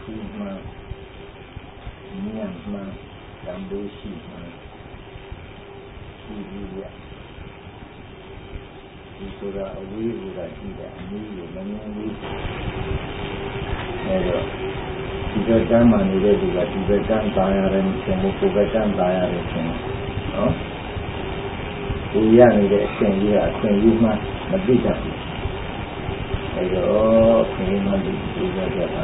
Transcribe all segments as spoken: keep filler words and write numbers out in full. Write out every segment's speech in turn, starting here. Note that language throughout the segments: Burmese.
မှညံ့မှတံပိုးရှိမှရှိပြီးရဒီဆိုတာအဝေးကိုသာကြည့်တယ်အနည်းကိုမမြင်ဘူးအဲတော့ဒီဘက်ကမှနေတဲ့သူကဒီဘက်ကသားရတယ်ဆင်လို့ကိုယ်ဘက်ကသားရတယ်ဆင်နော်ကိုရနေတဲ့အရှင်ကြီးကအရှင်ကြီးမှမသိတတ်ဘူးအဲတော့ခင်းမှဒီဒီဘက်ကအာ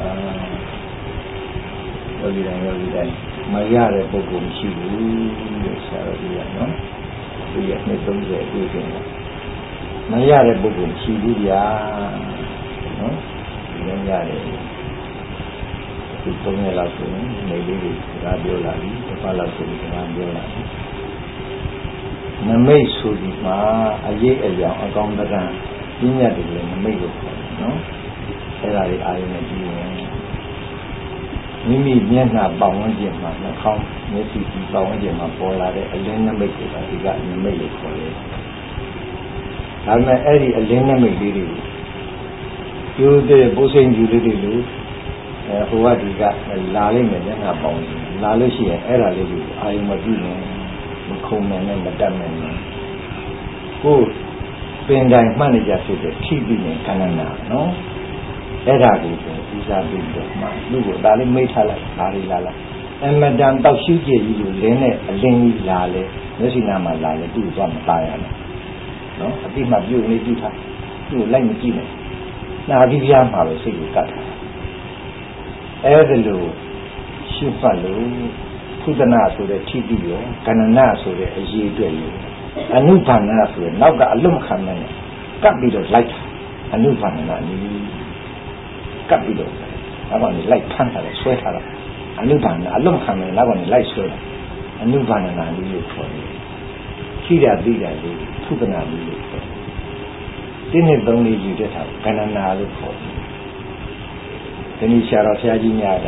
ယောဂီတိုင်းယောဂီတိုင်းမရတဲ့ပုဂ္ဂိုလ်မရှိဘူးလို့ဆရာတော်ကြီးကနော်ဒီရနှစ်သုံးဆယ်အပြည့်တင်တယ်မရတဲ့ပုဂ္ဂိုလ်ရှိဘူးဗျာနော်ဒီလည်းရတယ်ဒီသုံးရက်လောက်ဆိုရင်နေလေးတွေစကားပြောလာပြီတစ်ပတ်လောက်ဆိုရင်စကားပြောလာပြီနမိတ်ဆိုဒီမှာအရေးအယောင်အကောင်းတကံပြင်းရတယ်လည်းနမိတ်ကိုခေါ်တယ်နော်အဲ့ဒါတွေအာရုံနဲ့ကြည့်ရင်မိမိမျက်နှာပေါင်းဝန်းကျင်မှာနှာခေါင်းမျက်စိဒီပေါင်းဝန်းကျင်မှာပေါ်လာတဲ့အလင်းနမိတ်ကိုဒီကနမိတ်လို့ခေါ်တယ်ဒါပေမဲ့အဲ့ဒီအလင်းနမိတ်လေးတွေကျိုးတဲ့ပိုးစိမ့်ကြီးလေးတွေလို့အဲဟိုကဒီကလာလိမ့်မယ်မျက်နှာပေါင်းလာလို့ရှိရင်အဲ့ဒါလေးကိုအာရုံမပြုနဲ့မခုံနဲ့မတက်နဲ့ကိုပင်တိုင်းမှတ်နေကြဖြစ်တဲ့ခိပိနဲ့ကဏ္ဍနာနော်အဲ့ဒါကိုဦးစားပေးတော့မှသူ့ကိုဒါလေးမိတ်ထားလိုက်ဒါလေးလာလိုက်အမတန်တောက်ရှိကြည့်ကြီးလို့လင်းတဲ့အလင်းကြီးလာလဲမျက်စိနာမှာလာလဲသူ့ကိုသွားမသားရနဲ့နော်အတိမပြုတ်နေပြုတ်ထားသူ့ကိုလိုက်မကြည့်နဲ့နာပြီးပြားမှာပဲစိတ်ကိုကတ်ထားအဲ့ဒါလို့ရှုဖတ်လို့ကုသနာဆိုတဲ့ထိတိရောကဏ္ဍနာဆိုတဲ့အရေးအတွက်ရောအနုဘာနာဆိုတဲ့နောက်ကအလုံးခံနေတယ်ကပ်ပြီးတော့လိုက်တာအနုဘာနာနီးကပ်ပြီးတော့နောက်ကနေလိုက်ဖမ်းထားတယ်ဆွဲထားတာအနုဘာနာအလုံးခံနေနောက်ကနေလိုက်ဆွဲတာအနုဘာနာနီးလို့ခေါ်တယ်ရှိတာပြီးတာလို့ကုသနာနီးလို့ခေါ်တယ်တင်းနဲ့သုံးလေးယူတဲ့ထားကဏ္ဍနာလို့ခေါ်တယ်ဒီနေ့ဆရာတော်ဆရာကြီးများက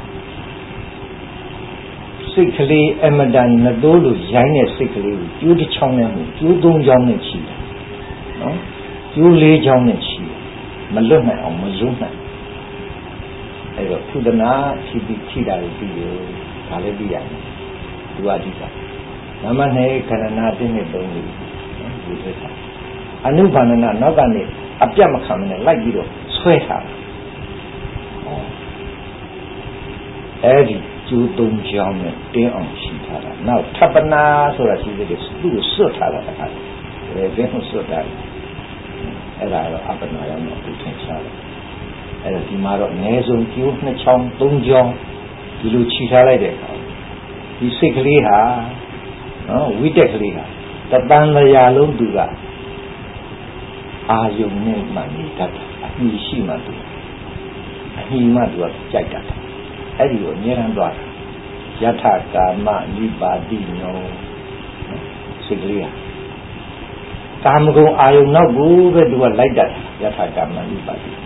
စိတ်ကလေးအမတန်နတိုးလို့ရိုင်းတဲ့စိတ်ကလေးကိုကျိုးတစ်ချောင်းနဲ့မှုကျိုးသုံးချောင်းနဲ့ချီတယ်နော်ကျိုးလေးချောင်းနဲ့ချီတယ်မလွတ်နိုင်အောင်မယုံနိုင်အဲ့တော့သုဒနာဖြီးပြီးထိတာကိုပြီးရောဒါလည်းပြီးရတယ်သူအတိကနမနဲ့ခန္ဓနာတင်းနဲ့သုံးလို့ဒီသက်တာအနုဘာနနာနောက်ကနေအပြတ်မခံနဲ့လိုက်ပြီးတော့ဆွဲထားတာအဲ့ဒီကျိုးသုံးချောင်းနဲ့တင်းအောင်ရှိထားတာနောက်ထပ်ပနာဆိုတာရှိသေးတယ်သူ့ကိုစွတ်ထားတာတခါလေဘယ်ကိုစွတ်တာလဲအဲ့ဒါတော့အပနာရောတော့သူထင်ရှားတယ်အဲ့ဒါဒီမှာတော့အနည်းဆုံးကျိုးနှစ်ချောင်းသုံးချောင်းဒီလိုခြိထားလိုက်တဲ့အခါဒီစိတ်ကလေးဟာနော်ဝိတက်ကလေးဟာတပန်းလျာလုံးသူကအာယုံနဲ့မှနေတတ်တာအမြင်ရှိမှသူအမြင်မှသူကကြိုက်တတ်တယ်အဲ့ဒီကိုအမြဲတမ်းသွားယထကာမနိပါတိနောစိတ်ကလေးဟာကာမဂုဏ်အာယုံနောက်ကိုပဲသူကလိုက်တတ်ယထကာမနိပါတိ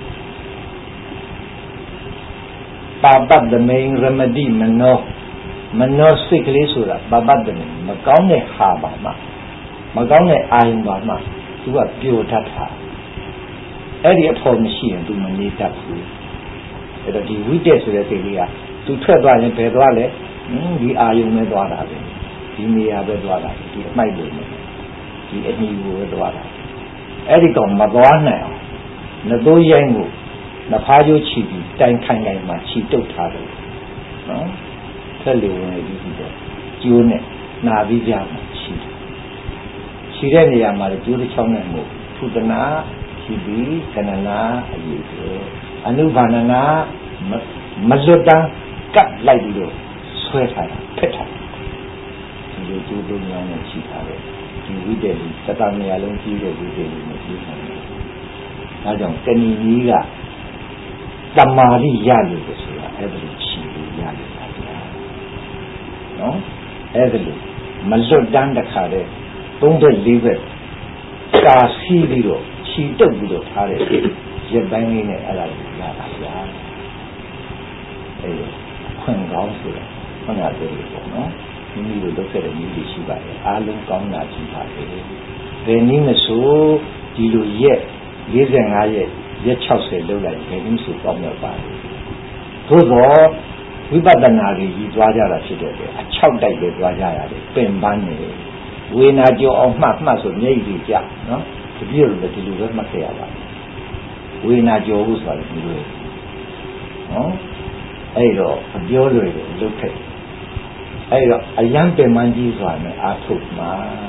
ပါပတ္တမိန်ရမတိမနောမနောစိတ်ကလေးဆိုတာပါပတ္တမိန်မကောင်းတဲ့ဟာပါမှမကောင်းတဲ့အာယုံပါမှသူကပျော်တတ်တာအဲ့ဒီအဖို့မရှိရင်သူမနေတတ်ဘူးအဲ့တော့ဒီဝိတက်ဆိုတဲ့စိတ်လေးကသူထွက်သွားရင်ဘယ်သွားလဲဒီအာယုံနဲ့သွားတာပဲဒီနေရာပဲသွားတာဒီအမိုက်လို့ဒီအညီကိုပဲသွားတာအဲ့ဒီကောင်မသွားနိုင်အောင်နသိုးရိုင်းကိုနဖားကျိုးချီပြီးတိုင်ခိုင်ခိုင်မှချီတုတ်ထားတယ်နော်ဆက်လေဝင်ပြီးပြီးတော့ကျိုးနဲ့နာပြီးကြမှာချီချီတဲ့နေရာမှာကျိုးတစ်ချောင်းနဲ့မို့သုတနာချီပြီးကဏ္ဍနာအရေးဆိုအနုဘာနနာမလွတ်တမ်းကပ်လိုက်ပြီးတော့ဆွဲထားတာဖက်ထားတယ်ဒီလိုကျိုးသုံးများနဲ့ချီထားတယ်ဒီဝိတ္တကြီးသတ္တနေရာလုံးကြီးတဲ့ဝိတ္တကြီးနဲ့ပြီးတယ်ဒါကြောင့်တဏီကြီးကတမာရိရလို့ဆိုတာအဲ့ဒါလိုချီလို့ရလို့ပါဗျာနော်အဲ့ဒါလိုမလွတ်တမ်းတစ်ခါတည်းသုံးဘက်လေးဘက်ကာစီးပြီးတော့ချီတုပ်ပြီးတော့ထားတဲ့ရက်ပိုင်းလေးနဲ့အဲ့ဒါကိုရတာဗျာအဲ့လိုခွင့်ကောင်းဆိုတာခဏတည်းပေါ့နော်မိမိတို့လုပ်ခဲ့တဲ့နည်းတွေရှိပါတယ်အားလုံးကောင်းတာရှိပါတယ်ဘယ်နည်းမဆိုဒီလိုရက်၄၅ရက်ရက်၆၀လောက်လိုက်ဘယ်နည်းဆိုကောင်းရပါ့သို့သောဝိပဿနာကြီးကြီးသွားကြတာဖြစ်တယ်လေအချောက်တိုက်ပဲသွားကြရတယ်ပင်ပန်းနေဝေနာကြောအောင်မှတ်မှတ်ဆိုမျက်ရည်ကြနော်ဒီလိုလိုဒီလိုပဲမှတ်ခဲ့ရပါဝေနာကြောဘူးဆိုတာဒီလိုနော်အဲ့တော့အပြောလွယ်တယ်လုတ်ခဲ့အဲ့တော့အယံပင်ပန်းကြီးဆိုတာနဲ့အာထုတ်မှာ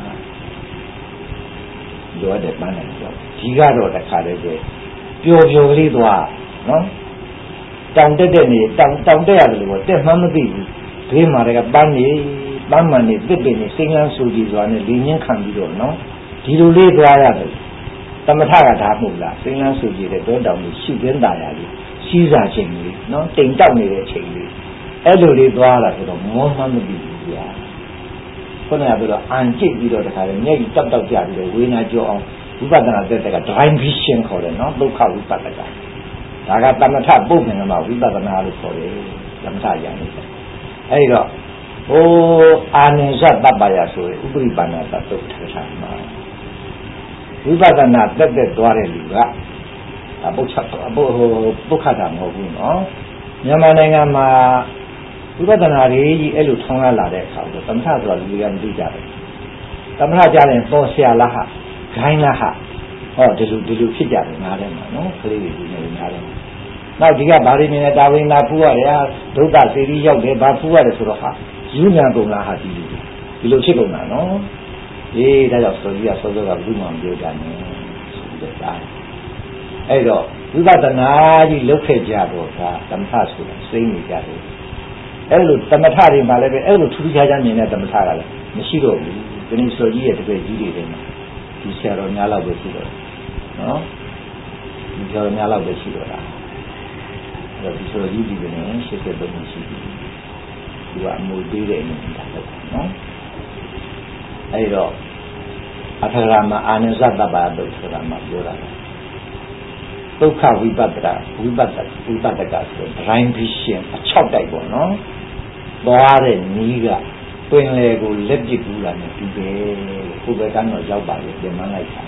လိုတဲ့ပန်းနေကြောဒီကတော့တခါတည်းပဲပျော်ပျော်လေးသွားနော်တောင်တက်တဲ့နေတောင်တောင်တက်ရတယ်လို့တက်မှမသိဘူးဘေးမှာတကပန်းနေပန်းမှန်နေတစ်ပင်နေစိမ့်လန်းဆူကြည်စွာနဲ့လေငင်းခံပြီးတော့နော်ဒီလိုလေးသွားရတယ်သမထကဒါမှုလားစိမ့်လန်းဆူကြည်တဲ့တောတောင်ကြီးရှိသင်းတာရလေးစီးစားခြင်းလေးနော်တိမ်တောက်နေတဲ့အချိန်လေးအဲ့လိုလေးသွားလာဆိုတော့မောမှမသိဘူးဗျာခုနကပြောတော့အန်ကျစ်ပြီးတော့တခါလေမျက်ကြီးတောက်တောက်ကြပြီးတော့ဝေနာကြောအောင်ဝိပဿနာသက်တက်က drive vision ခေါ်တယ်နော်ဒုက္ခဝိပဿနာဒါကသမထပုဂ္ဂိုလ်မှာဝိပဿနာလို့ခေါ်တယ်သမထဉာဏ်လို့အဲ့တော့ဟိုအာနိစ္စတပ္ပယဆိုရင်ဥပရိပါဏတတုထထမှာဝိပဿနာတက်တက်သွားတဲ့လူကအပုချအပုဟိုပုခတာမဟုတ်ဘူးနော်မြန်မာနိုင်ငံမှာဝိပဿနာရေးကြီးအဲ့လိုထုံးကားလာတဲ့အခါကျသမထဆိုတာလူတွေကမသိကြဘူးသမထကြရင်ပေါ်ဆရာလားဟာဂိုင်းလားဟာဟောဒီလိုဒီလိုဖြစ်ကြတယ်ငါးထဲမှာနော်ကလေးတွေဒီနေငါးထဲမှာနောက်ဒီကဗာရိမင်းနဲ့တာဝိနာဖူးရတယ်ဟာဒုက္ခစေတီရောက်တယ်ဗာဖူးရတယ်ဆိုတော့ဟာယူညာကုန်လားဟာဒီလိုဒီလိုဖြစ်ကုန်တာနော်အေးဒါကြောင့်ဆိုကြီးကစောစောကဘုမှမပြောကြနဲ့ဆိုပြီးတော့ဒါအဲ့တော့ဝိပဿနာကြီးလုပ်ခဲ့ကြတော့ကသမထဆိုတာစိမ့်နေကြတယ်အဲ့လိုသမထတွေမှာလည်းပဲအဲ့လိုထူးထူးခြားခြားမြင်တဲ့သမထကလည်းမရှိတော့ဘူးဒီနေ့ဆိုကြီးရဲ့တပည့်ကြီးတွေထဲမှာဒီဆရာတော်များလောက်ပဲရှိတော့နော်ဒီဆရာတော်များလောက်ပဲရှိတော့တာအဲ့တော့ဒီဆရာကြီးဒီကနေရှစ်ဆက်သုံးရှိပြီသူကအမွေပေးတဲ့အနေနဲ့လုပ်တာနော်အဲ့တော့အထရမအာနိစ္စတပ္ပယတုဆိုတာမှပြောတာဒုက္ခဝိပဿနာဝိပဿနာဝိပဿနာဆို drive vision အချောက်တိုက်ပေါ့နော်သွားတဲ့နီးကပင်လေကိုလက်ပစ်ကူလာနေပြီပဲကိုယ်ပဲကတော့ရောက်ပါလေပြန်မလိုက်တာ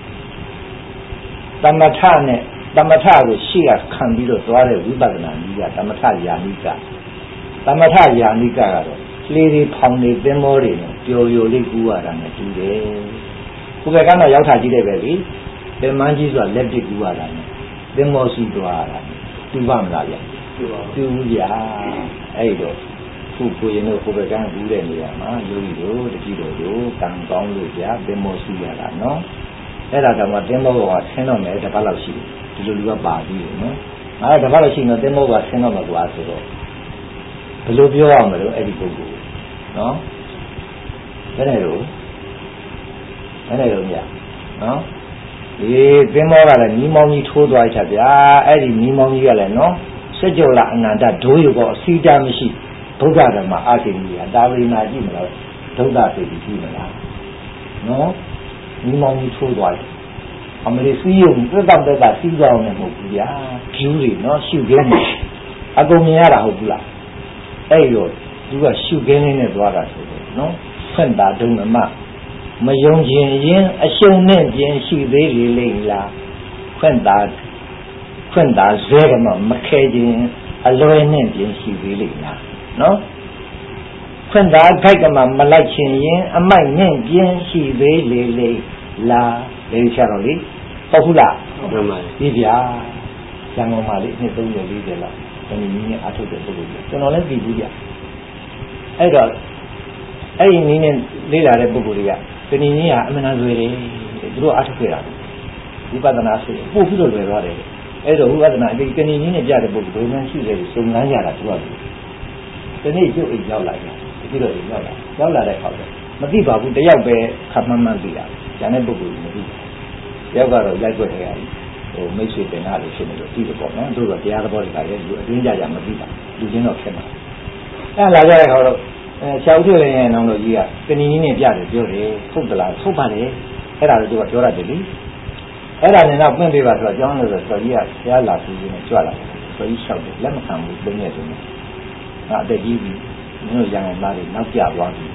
သမထနဲ့သမထကိုရှေ့ကခံပြီးတော့သွားတဲ့ဝိပဿနာနီးကသမထယာနိကသမထယာနိကကတော့လေတွေဖောင်နေသင်္ဘောတွေနဲ့ပျော်ပျော်လေးကူရတာနဲ့တူတယ်ကိုယ်ပဲကတော့ရောက်တာကြည့်တယ်ပဲလေပင်မန်းကြီးဆိုတာလက်ပစ်ကူရတာနဲ့သင်္ဘောစီသွားတာတူပါမလားဗျတူပါတူဗျာအဲ့တော့ခုကိုရင်တို့ကိုယ်ပဲကန်းကူးတဲ့နေရာမှာယောဂီတို့တတိတော်တို့ကံကောင်းလို့ဗျာသင်္ဘောစီရတာနော်အဲ့ဒါကမှသင်္ဘောကဆင်းတော့မယ်တစ်ပတ်လောက်ရှိတယ်ဒီလိုလူကပါပြီးတယ်နော်အဲ့ဒါတစ်ပတ်လောက်ရှိတော့သင်္ဘောကဆင်းတော့မှာကွာဆိုတော့ဘယ်လိုပြောရမလို့အဲ့ဒီပုဂ္ဂိုလ်နော်ဘယ်နဲ့လို့ဘယ်နဲ့လို့မြတ်နော်ဒီသင်္ဘောကလည်းညီမောင်ကြီးထိုးသွားချက်ဗျာအဲ့ဒီညီမောင်ကြီးကလည်းနော်စကြဝဠာအနန္တဒိုးရုပ်ကအစီတမရှိဘုရားဓမ္မအာသိဏီကတာဝိနာကြည့်မလားဒုက္ခသိကြည့်မလားနော်ညီမောင်ကြီးထိုးသွားတယ်အမလေးစီးရုံသက်သက်တက်ကစီးသွားအောင်လည်းမဟုတ်ဘူးဗျာကျူးတွေနော်ရှုခင်းနေအကုန်မြင်ရတာဟုတ်ဘူးလားအဲ့ရောသူကရှုခင်းနေသွားတာဆိုတော့နော်ဖွင့်တာဒုံမမယုံကျင်ရင်အရှုံးနဲ့ကျင်ရှိသေးလေလိမ့်လားခွင့်သာခွင့်သာဇဲကမှမခဲခြင်းအလွယ်နဲ့ကျင်ရှိသေးလိမ့်လားနော်ခွင့်သာခိုက်ကမှမလိုက်ခြင်းရင်အမိုက်နဲ့ကျင်ရှိသေးလေလိမ့်လားလေချတော့လေဟုတ်ဘူးလားဟုတ်ပါပြီဗျာကျန်ကုန်မှာလေနှစ်သုံးဆယ်လေးဆယ်လောက်ဒီနည်းနဲ့အထုတ်တဲ့ပုဂ္ဂိုလ်ကြီးကျွန်တော်လည်းသိဘူးဗျအဲ့တော့အဲ့ဒီနည်းနဲ့လေ့လာတဲ့ပုဂ္ဂိုလ်တွေကကဏီနည်းကအမှန်တန်လွယ်တယ်သူတို့အထုတ်ခဲ့တာဝိပဿနာဆိုပို့ပြီးတော့လွယ်သွားတယ်အဲ့တော့ဝိပဿနာဒီကဏီနည်းနဲ့ကြတဲ့ပုဂ္ဂိုလ်ဘယ်မှရှိတယ်စုံလန်းကြတာသူကဒီနေ့ကျုပ်အိမ်ရောက်လာတယ်ဒီလိုအိမ်ရောက်လာရောက်လာတဲ့အခါကျမသိပါဘူးတယောက်ပဲခပ်မှန်းမှန်းသိတာကျန်တဲ့ပုဂ္ဂိုလ်ကမသိဘူးတယောက်ကတော့လိုက်ွက်ခဲ့ရတယ်ဟိုမိတ်ဆွေတင်တာလို့ဖြစ်နေလို့သိတယ်ပေါ့နော်တို့တော့တရားသဘောတွေကလည်းလူအတွင်းကြကြမသိတာလူချင်းတော့ဖြစ်မှာအဲ့လာကြတဲ့အခါတော့အဲဆရာဦးထွေရဲ့နောင်တော်ကြီးကကဏီနည်းနဲ့ပြတယ်ပြောတယ်ဟုတ်သလားဟုတ်ပါတယ်အဲ့ဒါလည်းသူကပြောရတယ်လေအဲ့ဒါနဲ့တော့ပြင့်ပေးပါဆိုတော့ကျောင်းလို့ဆိုတော့ကြီးကဆရာလာပြီးနေကြွလာတယ်ဆိုကြီးလျှောက်တယ်လက်မခံဘူးလုံးရဲ့ဆိုနေငါအသက်ကြီးပြီမင်းတို့ရံအောင်သားတွေနောက်ပြသွားပြီ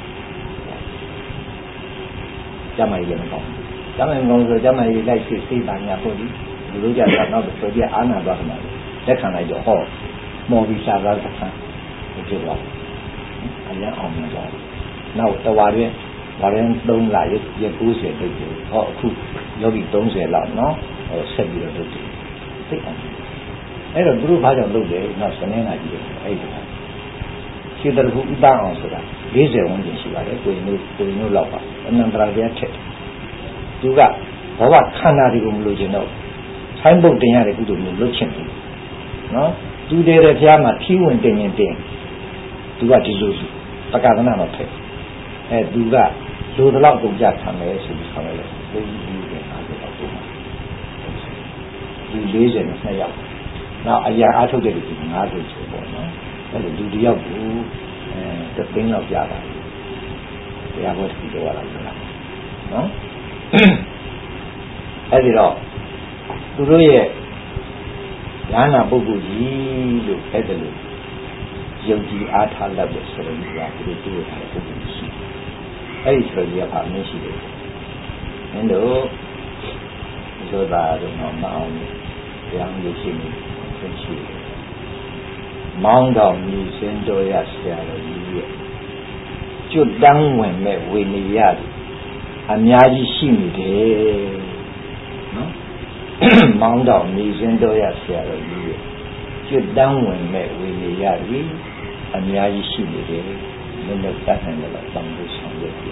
ကျမကြီးလည်းမကောင်းကျမကြီးမကောင်းဆိုကျမကြီးလိုက်ရှိစိတ်ပါညာပို့ပြီးလူတို့ကြတော့နောက်ဆိုကြီးအာနာသွားတယ်လက်ခံလိုက်တော့ဟောမော်ဘီစာသားတစ်ခါဖြစ်သွားအရင်အောင်မြင်သွားနောက်တဝါတွင်ဝါရင်သုံးလာရရ၉၀တိတ်တယ်ဟောအခုယောဂီ၃၀လောက်နော်ဟောဆက်ပြီးတော့လုပ်တယ်သိအောင်အဲ့တော့သူတို့ဘာကြောင့်လုပ်လဲနောက်စနေနာကြည့်တယ်အဲ့ဒီကခြေတရခုဥပအောင်ဆိုတာ၄၀ဝန်းကျင်ရှိပါတယ်ကိုရင်တို့ကိုရင်တို့လောက်ပါအနန္တရာတရားထက်သူကဘောဘခန္ဓာတွေကိုမလို့ခြင်းတော့ဆိုင်းပုတ်တင်ရတဲ့ကုသိုလ်မျိုးလုပ်ချင်တယ်နော်သူတည်းတဲ့ဖျားမှာဖြီးဝင်တင်ရင်တင်သူကဒီလိုပကသနာတော့ထက်အဲသူကလူတလောက်ပုံကြခံမယ်ဆိုပြီးဆောင်ရတယ်လူကြီးတွေအားလုံးတော့ပုံမှာဒီ၄၀နဲ့နှစ်ယောက်နောက်အရာအားထုတ်တဲ့လူ၅၀ကျော်ပေါ့နော်အဲ့လိုလူတယောက်ကိုအဲတသိန်းလောက်ပြတာတရားဘောတူတော့ရတာနော်အဲ့ဒီတော့သူတို့ရဲ့ဉာဏ်နာပုဂ္ဂိုလ်ကြီးလို့အဲ့ဒါလို့ယုံကြည်အားထားလက်တဲ့ဆိုရင်ကသူတို့တွေ့ထားတဲ့ပုဂ္ဂိုလ်ရှိအဲ့ဒီဆိုရင်ကဘာမှရှိတယ်မင်းတို့ဆိုတာတော့မအောင်တရားမျိုးရှိနေသိရှိတယ်မောင်းတော်မြည်စင်းတော်ရဆရာတော်ကြီးရဲ့ကျွတ်တန်းဝင်မဲ့ဝေနေရအများကြီးရှိနေတယ်နော်မောင်းတော်မြည်စင်းတော်ရဆရာတော်ကြီးရဲ့ကျွတ်တန်းဝင်မဲ့ဝေနေရပြီအများကြီးရှိနေတယ်မင်းတို့တတ်နိုင်တယ်လို့တောင်းလို့ဆောင်ရွက်ပြ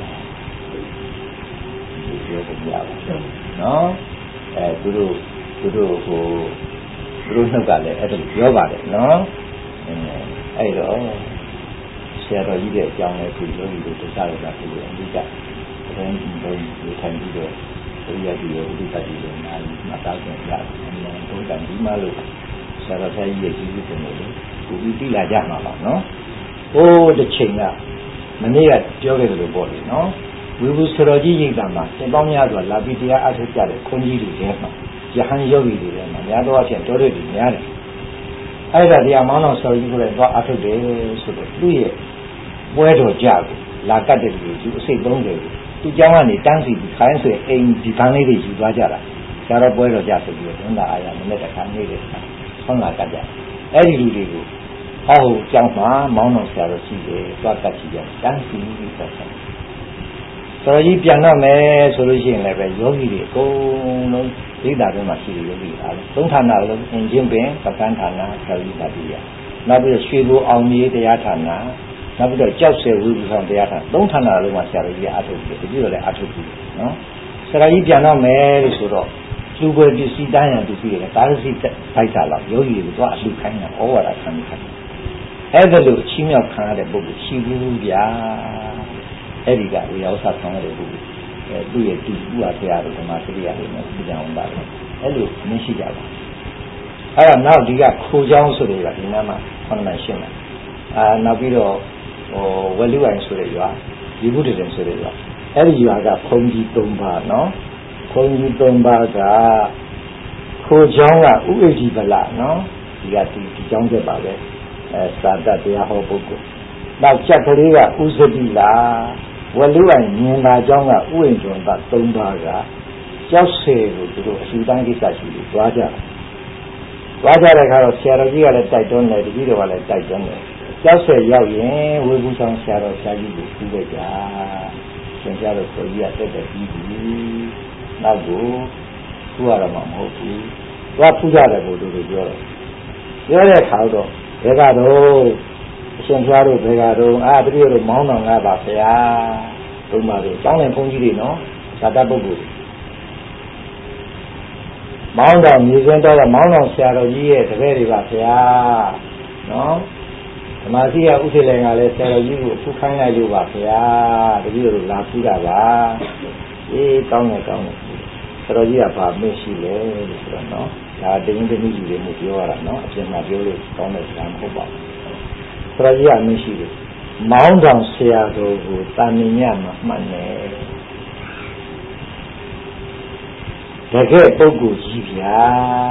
ဒီပြောကြရပါနော်အဲသူတို့သူတို့ဟိုသူတို့နှုတ်ကလည်းအဲ့ဒါပြောပါတယ်နော်အဲ့တော့ဆရာတော်ကြီးရဲ့အကြောင်းလေးကိုယောဂီတို့တရားတော်ကပြောအဓိကအဲဒီဘုံဒီထိုင်ပြီးတော့ဘုရားကြီးရဲ့ဥဒ္ဒတိရဲ့နာမည်မှတ်သားကြရတယ်အမှန်တော့တန်ဒီမှလို့ဆရာတော်ကြီးရဲ့ကြီးကြီးပုံလို့ကိုပြီးသိလာကြမှာပါနော်ဟိုးတစ်ချိန်ကမနေ့ကပြောခဲ့တယ်လို့ပေါ့လေနော်ဝိဘူးဆရာကြီးရိတ်တာမှာသင်ပေါင်းများစွာလာပြီးတရားအထုတ်ကြတဲ့ခွန်ကြီးတွေထဲမှာယဟန်ယောဂီတွေထဲမှာများသောအားဖြင့်တော်တော်ကြီးများတယ်အဲ့ဒါတရားမောင်းတော်ဆရာကြီးကိုလည်းသွားအထုတ်တယ်ဆိုတော့သူ့ရဲ့ပွဲတော်ကြကိုလာကတ်တဲ့လူကြီးအစိတ်သုံးတယ်သူเจ้าကနေတန်းစီပြီးခိုင်းဆိုရင်အိမ်ဒီခန်းလေးတွေယူသွားကြတာဆရာတော်ပွဲတော်ကြဆိုပြီးတော့ဝန်တာအားရမနေ့တခါနေတဲ့ဆောင်းလာကတ်ကြအဲ့ဒီလူတွေကိုဟောเจ้าမှာမောင်းတော်ဆရာတော်ရှိတယ်သွားကတ်ကြည့်ကြတန်းစီပြီးတော့ဆရာကြီးပြန်တော့မယ်ဆိုလို့ရှိရင်လည်းပဲယောဂီတွေအကုန်လုံးဒိဋ္ဌာတွေမှာရှိတယ်ယောဂီအားလုံးသုံးဌာနလုံးအင်ချင်းပင်ပကန်းဌာနဆရာကြီးပါတိယနောက်ပြီးတော့ရွှေဘိုအောင်ကြီးတရားဌာနနောက်ပြီးတော့ကြောက်ဆယ်ဝိပဿနာတရားဌာနသုံးဌာနလုံးမှာဆရာကြီးအားထုတ်တယ်တတိယလည်းအားထုတ်တယ်နော်ဆရာကြီးပြန်တော့မယ်လို့ဆိုတော့လူပွဲပစ္စည်းတန်းရန်ပစ္စည်းတွေဒါရစီဖိုက်တာလောက်ယောဂီတွေတော့အလှခိုင်းတာဩဝါဒခံခိုင်းအဲ့ဒါလို့ချင်းမြောက်ခံရတဲ့ပုဂ္ဂိုလ်ရှိဘူးဗျာအဲ့ဒီကဝေယောဆဆောင်ရတဲ့ပုဂ္ဂိုလ်အဲသူ့ရဲ့တူဥပါဆရာတို့ဓမ္မစရိယာတွေနဲ့ပြကြအောင်ပါတယ်အဲ့လိုမရှိကြပါအဲ့တော့နောက်ဒီကခိုးချောင်းဆိုတဲ့ကဒီနားမှာခန္ဓာရှင်းတယ်အာနောက်ပြီးတော့ဟိုဝလူအိုင်ဆိုတဲ့ရွာဒီဘုဒ္ဓရင်ဆိုတဲ့ရွာအဲ့ဒီရွာကဘုံကြီး၃ပါးနော်ဘုံကြီး၃ပါးကခိုးချောင်းကဥဣတိပလနော်ဒီကဒီဒီကျောင်းချက်ပါပဲအဲသာတတရားဟောပုဂ္ဂိုလ်နောက်ချက်ကလေးကဥစ္စတိလာဝလူအိုင်မြင်လာကျောင်းကဥဣဉ္ဇွန်က၃ပါးကကျောက်ဆယ်ကိုသူတို့အရှိတန်းကိစ္စရှိပြီးသွားကြတယ်သွားကြတဲ့အခါတော့ဆရာတော်ကြီးကလည်းတိုက်တွန်းတယ်တပည့်တော်ကလည်းတိုက်တွန်းတယ်ကျောက်ဆယ်ရောက်ရင်ဝေဘူးဆောင်ဆရာတော်ဆရာကြီးကိုပြီးလိုက်ကြရှင်ဆရာတော်ကိုကြီးကတက်တက်ပြီးပြီနောက်ကိုသူ့ရတော့မှမဟုတ်ဘူးသွားဖူးကြတယ်ကိုသူတို့ပြောတယ်ပြောတဲ့အခါတော့ဘယ်ကတော့အရှင်ဆရာတို့ဘယ်ကတော့အာတပည့်တော်မောင်းတော်ငါပါဗျာဘုံပါပဲကျောင်းနဲ့ဘုန်းကြီးတွေနော်ဇာတပုဂ္ဂိုလ်မောင်းတော်မြေစင်းတော့မောင်းတော်ဆရာတော်ကြီးရဲ့တပည့်တွေပါဗျာနော်ဓမ္မစီကဥစ္စေလည်းကလည်းဆရာတော်ကြီးကိုအခုခိုင်းလိုက်လို့ပါဗျာတပည့်တော်လာဖူးတာပါအေးကောင်းတယ်ကောင်းတယ်ဆရာတော်ကြီးကဘာမရှိလဲလို့ဆိုတော့နော်ဒါတင်းတင်းကြီးတွေမျိုးပြောရတာနော်အပြင်မှာပြောလို့ကောင်းတဲ့စကားမဟုတ်ပါဘူးဆရာကြီးကမရှိဘူးမောင်းတော်ဆရာတော်ကိုတာမင်ညမှာမှတ်နေတကယ်ပုဂ္ဂိုလ်ကြီးဗျာ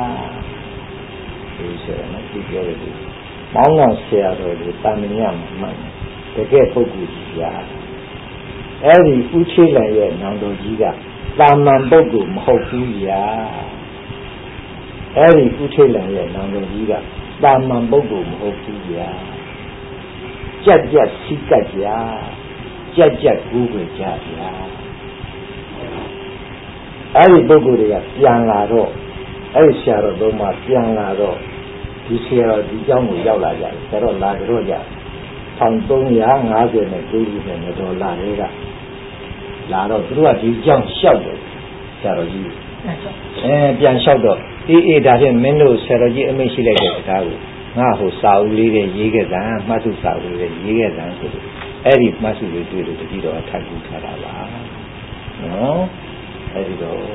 ဒီဆိုရင်ဒီပြောရတယ်မောင်းတော်ဆရာတော်ကိုတာမင်ညမှာမှတ်နေတကယ်ပုဂ္ဂိုလ်ကြီးဗျာအဲ့ဒီဥချိလန်ရဲ့နောင်တော်ကြီးကတာမန်ပုဂ္ဂိုလ်မဟုတ်ဘူးဗျာအဲ့ဒီဥချိလန်ရဲ့နောင်တော်ကြီးကတာမန်ပုဂ္ဂိုလ်မဟုတ်ဘူးဗျာကြက်ကြက်စီးကပ်ကြကြက်ကြက်ကူးကြကြဗျာအဲ့ဒီပုဂ္ဂိုလ်တွေကပြန်လာတော့အဲ့ဒီဆရာတော်တို့မှပြန်လာတော့ဒီဆရာတော်ဒီเจ้าကိုရောက်လာကြတယ်ဆရာတော်လာကြတော့ကြone thousand three hundred fifty-nineခုနဲ့ဒေါ်လာတွေကလာတော့သူတို့ကဒီเจ้าလျှောက်တယ်ဆရာတော်ကြီးအဲပြန်လျှောက်တော့အေးအေးဒါဖြင့်မင်းတို့ဆရာတော်ကြီးအမိန့်ရှိလိုက်တဲ့စကားကိုငါဟိုစာအုပ်လေးတွေရေးခဲ့တာမှတ်စုစာအုပ်လေးတွေရေးခဲ့တာဆိုလို့အဲ့ဒီမှတ်စုလေးတွေ့လို့တတိတော်ထိုက်ကူထားတာပါနော်အဲ့ဒီတော့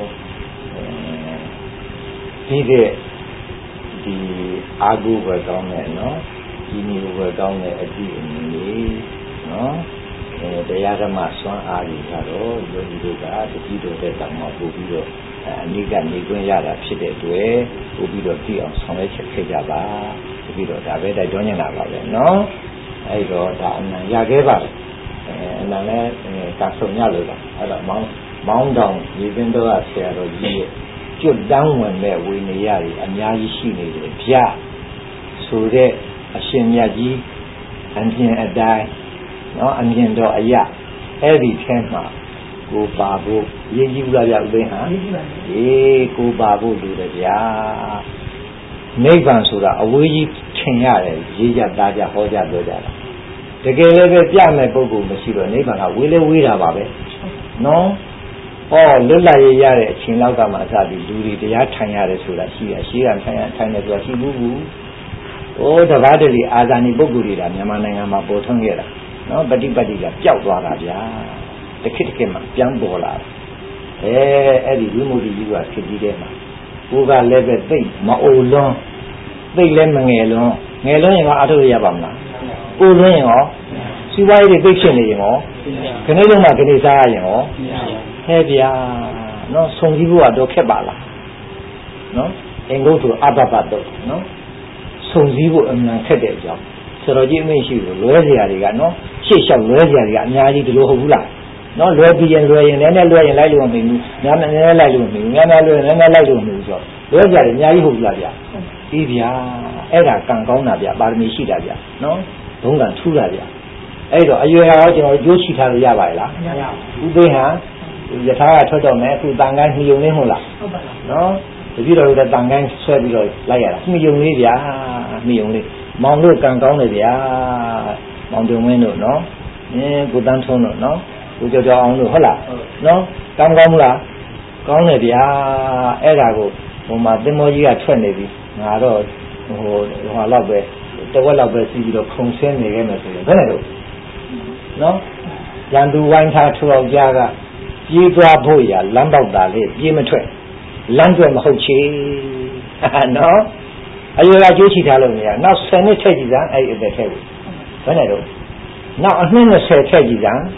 ဒီတဲ့ဒီအာဂုဘကောင်းတဲ့နော်ဒီမျိုးဘကောင်းတဲ့အတိအမြင်လေးနော်အဲတရားဓမ္မစွမ်းအားကြီးကတော့ယောဂီတို့ကတတိတော်တဲ့တောင်မှပို့ပြီးတော့အနိကနေခွင့်ရတာဖြစ်တဲ့အတွက်ပို့ပြီးတော့ကြည့်အောင်ဆောင်ရွက်ချက်ခဲ့ကြပါတတိတော်ဒါပဲတိုက်တွန်းနေတာပါပဲနော်အဲ့တော့ဒါအနံရခဲ့ပါလေအဲအနံလည်းကဆုံရလို့ပါအဲ့တော့မောင်းမောင်းတောင်ရေပင်တော်ကဆရာတော်ကြီးရဲ့ကျွတ်တန်းဝင်တဲ့ဝိနည်းတွေအများကြီးရှိနေတယ်ဗျာဆိုတဲ့အရှင်မြတ်ကြီးအမြင်အတိုင်းနော်အမြင်တော်အရာအဲ့ဒီထဲမှာကိုပါဖို့ရည်ကြီးဘူးလားဗျဥသိဟံအေးကိုပါဖို့လူတယ်ဗျာနိဗ္ဗာန်ဆိုတာအဝေးကြီးထင်ရတယ်ရေးကြသားကြဟောကြပြောကြတာတကယ်လည်းပဲပြမဲ့ပုဂ္ဂိုလ်မရှိတော့နိဗ္ဗာန်ကဝေးလဲဝေးတာပါပဲနော်ဟောလွတ်လပ်ရရတဲ့အချိန်လောက်ကမှအစပြီးလူတွေတရားထိုင်ရတယ်ဆိုတာရှိရရှိရထိုင်ရထိုင်တယ်ဆိုတာရှိဘူးဘူး။အိုးတပတ်တည်းအာဇာနည်ပုဂ္ဂိုလ်တွေကမြန်မာနိုင်ငံမှာပေါ်ထွန်းခဲ့တာနော်ပฏิပတ်တိကပျောက်သွားတာဗျာတခစ်တခစ်မှပြန်ပေါ်လာတယ်အဲအဲ့ဒီဝိမု ക്തി ကြီးကဖြစ်ပြီးတဲ့မှာကိုကလည်းပဲသိမအိုလွန်းသိလည်းမငယ်လွန်းငယ်လွန်းရင်ကအထုရပါမလားအိုလွန်းရင်ရောစီးပွားရေးတွေသိဖြစ်နေရင်ရောခဏလုံးမှခဏစားရရင်ရောဟဲ့ဗျာနော်ဆုံကြည့်ဖို့ကတော့ခက်ပါလားနော်အင်္ဂုတ္တအဘဘတ်တော့နော်ဆုံစည်းဖို့အမှန်ခက်တဲ့အကြောင်းဆရာတော်ကြီးအမိန့်ရှိလို့လွဲစရာတွေကနော်ရှေ့လျှောက်လွဲစရာတွေကအများကြီးဒီလိုဟုတ်ဘူးလားနော်လွဲပြီးရင်လွဲရင်လည်းနဲ့လွဲရင်လိုက်လို့မမိဘူးများများလည်းလိုက်လို့မမိဘူးများများလွဲရင်လည်းလိုက်လို့မမိဘူးဆိုတော့လွဲစရာတွေအများကြီးဟုတ်ဘူးလားဗျာပြီးဗျာအဲ့ဒါကံကောင်းတာဗျာပါရမီရှိတာဗျာနော်ဘုံကံထူးတာဗျာအဲ့တော့အရွယ်ဟာကျွန်တော်ကြိုးချီထားလို့ရပါရဲ့လားမရဘူးဥသိဟံယထာကထွက်တော့မယ်အခုတန်ကိုင်းနှီးုံလေးဟုတ်လားဟုတ်ပါလားနော်တပည့်တော်တို့တန်ကိုင်းဆွဲပြီးတော့လိုက်ရတာနှီးုံလေးဗျာနှီးုံလေးမောင်တို့ကံကောင်းတယ်ဗျာမောင်တုံဝင်းတို့နော်အင်းကိုတန်းထုံးတို့နော်ကိုကြော်ကြော်အောင်တို့ဟုတ်လားနော်ကောင်းကောင်းမလားကောင်းတယ်ဗျာအဲ့ဒါကိုဟိုမှာသင်္ဘောကြီးကထွက်နေပြီငါတော့ဟိုဟိုလောက်ပဲတဝက်လောက်ပဲစီးပြီးတော့ခုံဆင်းနေခဲ့မယ်ဆိုရင်ဘယ်နဲ့တော့နော်ရန်သူဝိုင်းထားထူအောင်ကြားကပြေးသွားဖို့ရလမ်းပေါက်တာလေပြေးမထွက်လမ်းကျွဲမဟုတ်ချေနော်အရွယ်ကကြိုးချီထားလို့မရနောက်ဆယ်နှစ်ထည့်ကြည့်စမ်းအဲ့ဒီအသက်ထည့်ဘူးဘယ်နဲ့တော့နောက်အနှစ်နှစ်ဆယ်ထည့်ကြည့်စမ်း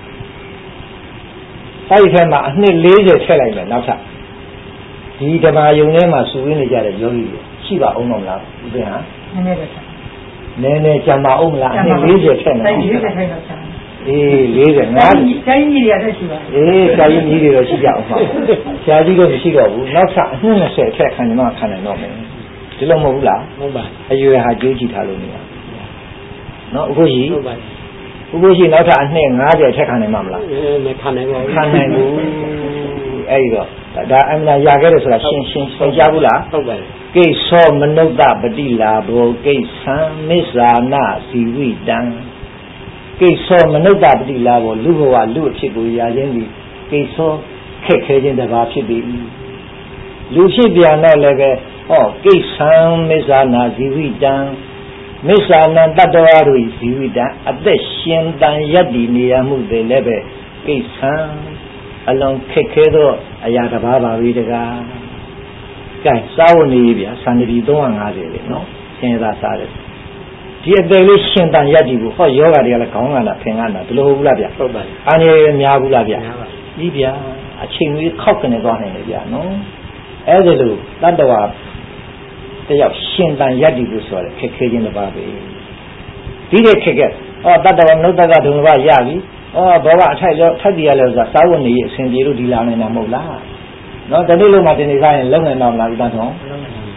အဲ့ဒီထဲမှာအနှစ်လေးဆယ်ထည့်လိုက်မယ်နောက်ထပ်ဒီဓမ္မယုံထဲမှာစုရင်းနေကြတဲ့ယောဂီတွေရှိပါအောင်မလားဒီဟမ်နည်းနည်းပဲနည်းနည်းကြံပါအောင်မလားအနှစ်လေးဆယ်ထည့်မယ်လေးဆယ်ထည့်တော့အေးလေးဆယ်ငါးတိုင်းကြီးတွေတက်ရှိပါအေးတိုင်းကြီးတွေတော့ရှိကြအောင်ပါဆရာကြီးတော့မရှိတော့ဘူးနောက်ထပ်အနှစ်နှစ်ဆယ်ထည့်ခံနေမှခံနိုင်တော့မယ်ဒီလိုမဟုတ်ဘူးလားဟုတ်ပါအရွယ်ဟာကြိုးကြည့်ထားလို့မရနော်အခုရှိဟုတ်ပါအခုရှိနောက်ထပ်အနှစ်ငါးဆယ်ထက်ခံနိုင်မှာမလားမခံနိုင်ပါဘူးခံနိုင်ဘူးအဲ့ဒီတော့ဒါအမှန်ရခဲ့တယ်ဆိုတာရှင်းရှင်းသင်ကြားဘူးလားဟုတ်ပါကိသောမနုဿပတိလာဘောကိသံမစ္ဆာနာဇီဝိတံကိသောမနုဿပတိလာဘောလူဘဝလူအဖြစ်ကိုရခြင်းဒီကိသောခက်ခဲခြင်းတစ်ပါးဖြစ်ပြီလူဖြစ်ပြန်တော့လည်းပဲဟောကိသံမစ္ဆာနာဇီဝိတံမစ္ဆာနံတတ္တဝါတို့ဇီဝိတံအသက်ရှင်တန်ယတ္တိနေရမှုတွေလည်းပဲကိသံအလုံးခက်ခဲသောအရာတစ်ပါးပါပဲတကားကဲစားဝနေဗျာစံတတိသုံး၅၀လေနော်ဆင်းရဲသားစားတယ်ဒီအသေးလေးရှင်တန်ယတ္တိကိုဟောယောဂတွေကလည်းခေါင်းကနာဖင်ကနာဒီလိုဟုတ်ဘူးလားဗျဟုတ်ပါဘူးအာနေရများဘူးလားဗျများပါပြီဗျာအချိန်ကြီးခောက်ကနေသွားနိုင်တယ်ဗျာနော်အဲ့ဒါလို့တတ္တဝါတယောက်ရှင်တန်ယတ္တိကိုဆိုရခက်ခဲခြင်းတစ်ပါးပဲဒီတဲ့ခက်ခဲဩတတ္တဝါနုတ္တကဒုံဘရပြီဩဘောကအထိုက်ရောထက်တည်ရလဲဆိုတာစာဝတ်နေအစဉ်ပြေလို့ဒီလာနေတာမဟုတ်လားနော်တနေ့လုံးမှတင်နေစားရင်လုံနေတော့မလားဒီတန်းဆုံး